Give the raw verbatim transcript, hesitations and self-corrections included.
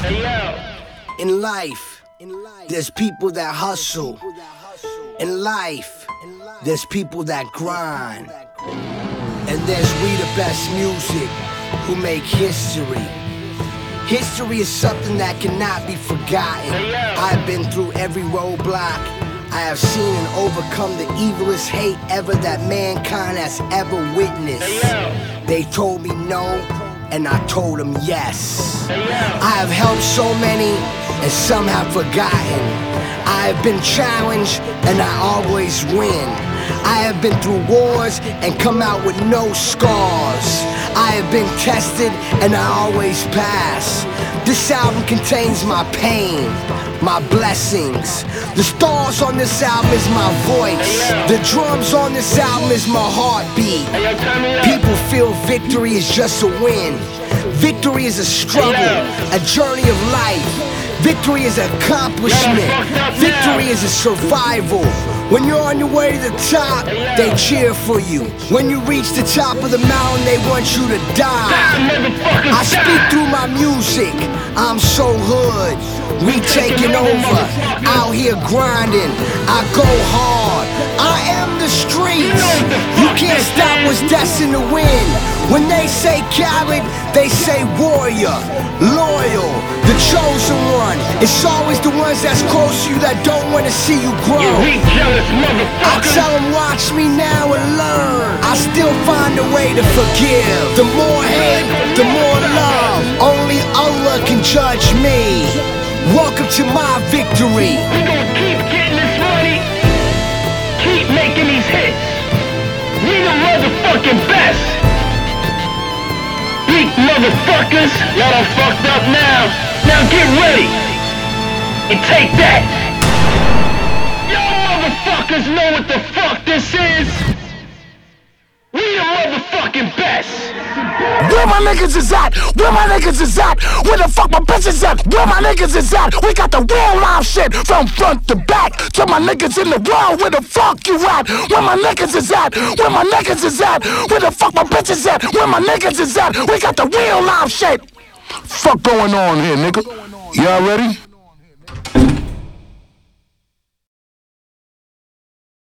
In life, there's people that hustle. In life, there's people that grind. And there's we the best music who make history. History is something that cannot be forgotten. I've been through every roadblock. I have seen and overcome the evilest hate ever that mankind has ever witnessed. They told me no, and I told them yes. I have helped so many, and some have forgotten. I have been challenged, and I always win. I have been through wars and come out with no scars. I have been tested and I always pass. This album contains my pain, my blessings. The stars on this album is my voice. The drums on this album is my heartbeat. People feel victory is just a win. Victory is a struggle, a journey of life. Victory is accomplishment. Victory is a survival. When you're on your way to the top, they cheer for you. When you reach the top of the mountain, they want you to die. I speak through my music. I'm so hood. We taking over. Out here grinding. I go hard. I am the streets. You can't stop what's destined to win. When they say coward, they say warrior, loyal, the chosen one. It's always the ones that's close to you that don't want to see you grow. I tell them watch me now and learn. I still find a way to forgive. The more hate, the more love. Only Allah can judge me. Welcome to my victory. We gon' keep getting this money. Keep making these hits. We the motherfucking best. Weak motherfuckers. Y'all done fucked up now. Now get ready. And take that. Y'all motherfuckers know what the fuck this is. We the motherfucking best. Where my niggas is at? Where my niggas is at? Where the fuck my bitches at? Where my niggas is at? We got the real live shit from front to back. To my niggas in the world, where the fuck you at? Where my niggas is at? Where my niggas is at? Where the fuck my bitches at? Where my niggas is at? We got the real live shit. Fuck going on here, nigga? Y'all ready?